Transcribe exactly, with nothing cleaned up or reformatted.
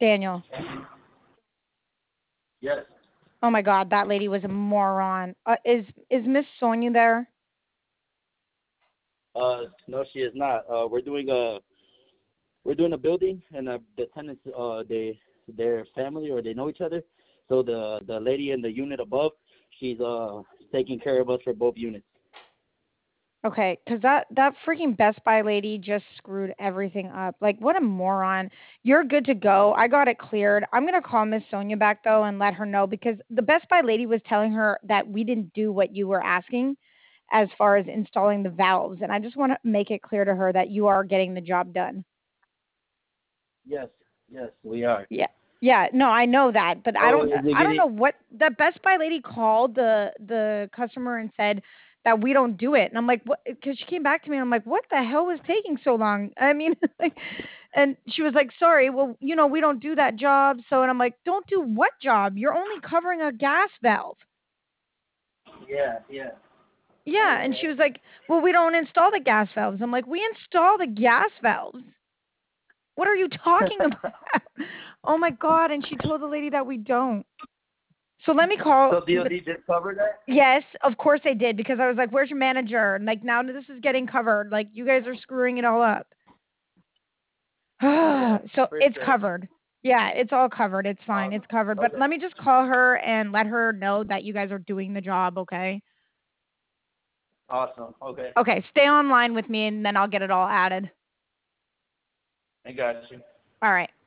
Daniel. Yes. Oh my God, that lady was a moron. Uh, is is Miss Sonia there? Uh, no, she is not. Uh, we're doing a we're doing a building, and uh, the tenants, uh, they their family or they know each other. So the the lady in the unit above, she's uh taking care of us for both units. Okay, because that that freaking Best Buy lady just screwed everything up. Like, what a moron! You're good to go. I got it cleared. I'm gonna call Miss Sonia back though and let her know because the Best Buy lady was telling her that we didn't do what you were asking, as far as installing the valves. And I just want to make it clear to her that you are getting the job done. Yes, yes, we are. Yeah. Yeah, no, I know that, but I Oh, don't is it I don't getting? know what the Best Buy lady called the the customer and said that we don't do it. And I'm like, "What?" Cuz she came back to me and I'm like, "What the hell was taking so long?" I mean, like, and she was like, "Sorry, well, you know, we don't do that job." So and I'm like, "Don't do what job? You're only covering a gas valve." Yeah, yeah. Yeah, and she was like, "Well, we don't install the gas valves." I'm like, "We install the gas valves. What are you talking about?" Oh my god, and she told the lady that we don't. So let me call. So D O D did cover that? Yes, of course they did because I was like, "Where's your manager?" And like now this is getting covered. Like you guys are screwing it all up. Yeah, So for it's sure. covered. Yeah, it's all covered. It's fine. Awesome. It's covered. But Okay. let me just call her and let her know that you guys are doing the job, okay? Awesome. Okay. Okay, stay online with me and then I'll get it all added. I got you. All right.